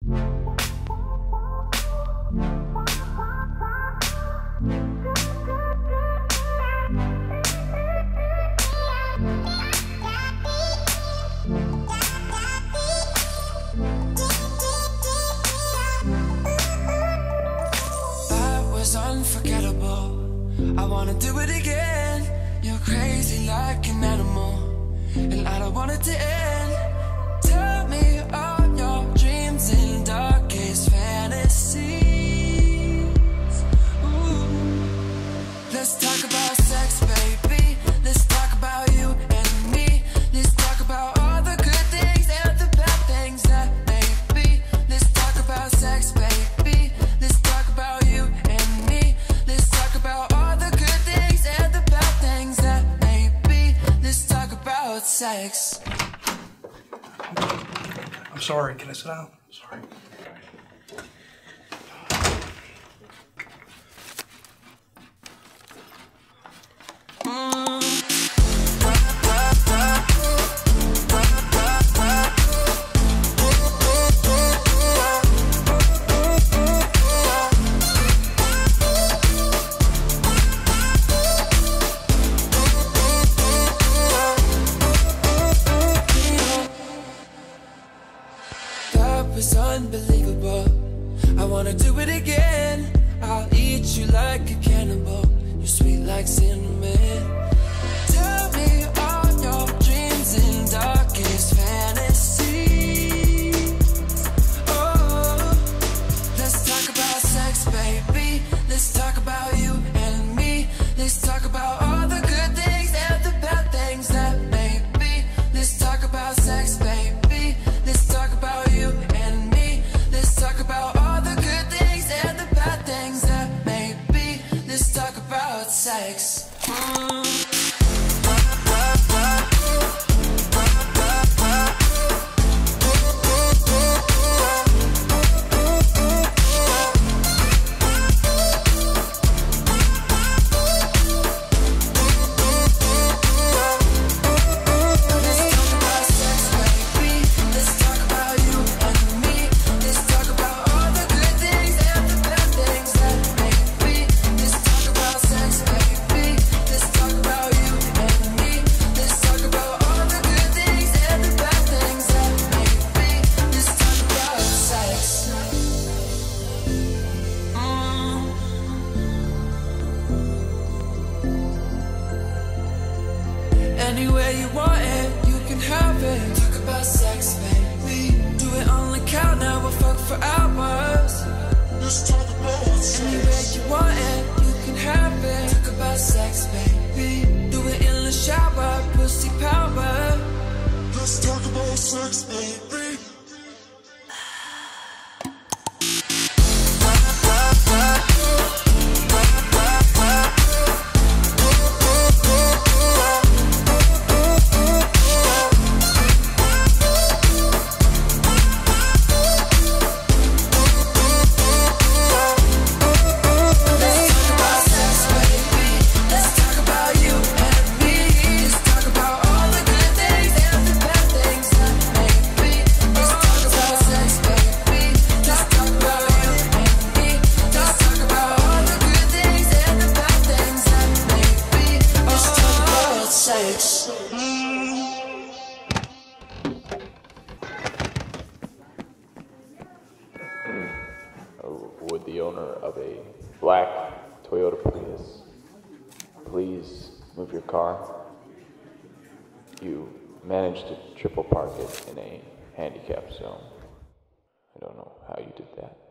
Unforgettable, I wanna do it again. You're crazy like an animal, and I don't want it to end. Tell me all your dreams and darkest fantasies. Ooh. Let's talk about sex, baby. Let's talk about you and me. Let's talk about all the good things and the bad things that may be. Let's talk about sex, baby. Let's talk about you and me. Let's talk about all the good things and the bad things that may be. Let's talk about sex. I'm sorry, can I sit down? Sorry. It's unbelievable. I wanna do it again. I'll eat you like a cannibal. You're sweet like cinnamon. Tell me all your dreams and darkest fantasies. Oh, let's talk about sex, baby. Let's talk about you and me. Let's talk about all the good things and the bad things that may be. Let's talk about sex, baby. Let's talk about you and me. Let's talk about all the good things and the bad things that may be. Let's talk about sex. Anywhere you want it, you can have it. Talk about sex, baby. Do it on the count, now we'll fuck for hours. Let's talk about sex. Anywhere you want it, you can have it. Talk about sex, baby. Do it in the shower, pussy power. Let's talk about sex, baby. Would the owner of a black Toyota Prius please move your car? You managed to triple park it in a handicap zone. I don't know how you did that.